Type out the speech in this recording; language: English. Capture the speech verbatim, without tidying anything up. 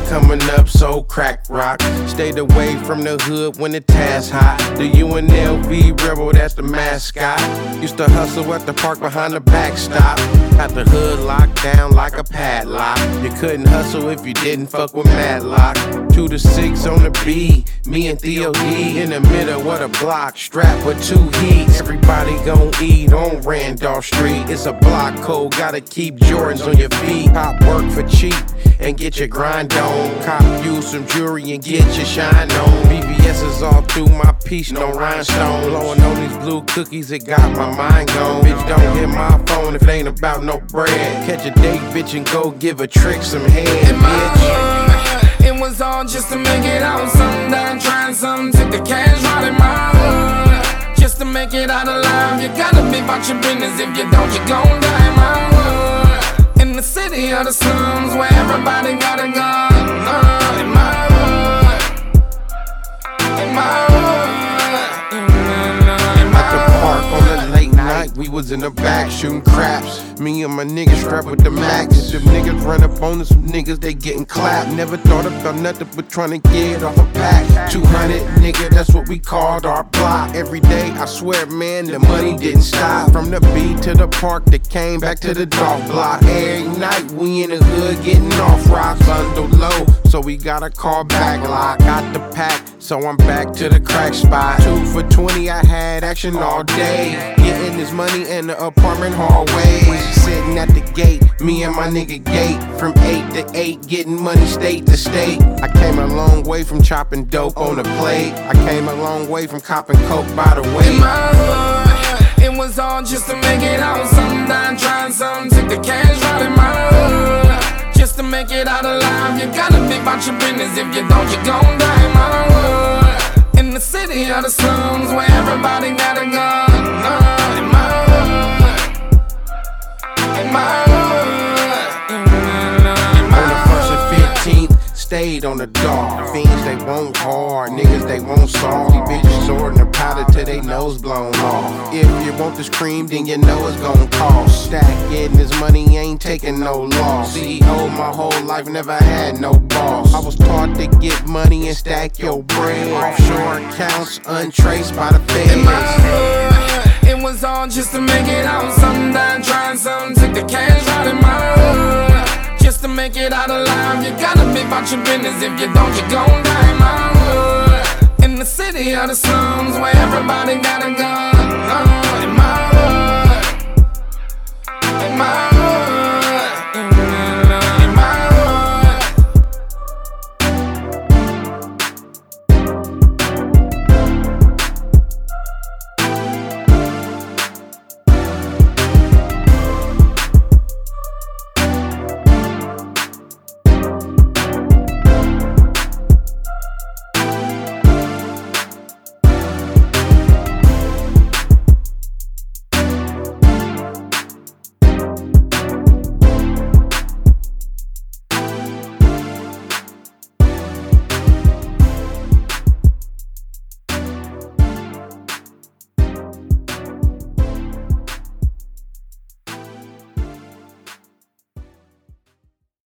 coming up, so crack rock. Stayed away from the hood when the task hot. The U N L V Rebel, that's the mascot. Used to hustle at the park behind the backstop. Had the hood locked down like a padlock. You couldn't hustle if you didn't fuck with Matlock. Two to six on the B, me and Theo D in the middle of the block, strapped with two heats. Everybody gon' eat on Randolph Street. It's a block code, gotta keep Jordans on your feet. Pop work for cheap and get your grind on. Cop you some jewelry and get your shine on. B B S is all through my piece, no rhinestone. Blowing on these blue cookies, it got my mind gone. Bitch, don't hit my phone if it ain't about no bread. Catch a date, bitch, and go give a trick some head, bitch. It was all just to make it out sometime, trying something, took the cash right in my hood. Just to make it out alive, you gotta be about your business. If you don't, you gon' die in my hood. In the city of the slums, where everybody got a gun. uh, In my hood, in my hood, in my At the park on the late night, we was in the back shooting craps. Me and my niggas strapped with the max. If niggas run up on us, some niggas they getting clapped. Never thought about nothing but trying to get off a pack. two hundred, nigga, that's what we called our block. Every day, I swear, man, the money didn't stop. From the B to the park, that came back to the dog block. Every night, we in the hood getting off rocks. Under low, so we got a call back lock. Got the pack, so I'm back to the crack spot. Two for twenty, I had action all day. Getting this money in the apartment hallways. Sitting at the gate, me and my nigga Gate. From eight to eight, getting money state to state. I came a long way from chopping dope on the plate. I came a long way from copping coke by the way. In my hood, it was all just to make it out sometime, trying something, took the cash right in my hood. Just to make it out alive, you gotta be about your business. If you don't, you gon' die in my hood. In the city of the slums, where everybody got a gun. uh, In my hood, in my hood, in my On the first and fifteenth, stayed on the dog. Fiends, they want hard, niggas, they want soft. These bitches sorting the powder till they nose blown off. If you want this cream, then you know it's gon' cost. Stack getting this money, ain't taking no loss. C E O my whole life, never had no boss. I was taught to get money and stack your bread. Offshore accounts, untraced by the In my feds. hood, it was all just to make it out sometime, trying something, took the cash right in my hood. Just to make it out alive, you gotta be about your business. If you don't, you gon' die in my hood. In the city of the slums, where everybody got a gun. uh, In my hood, in my hood.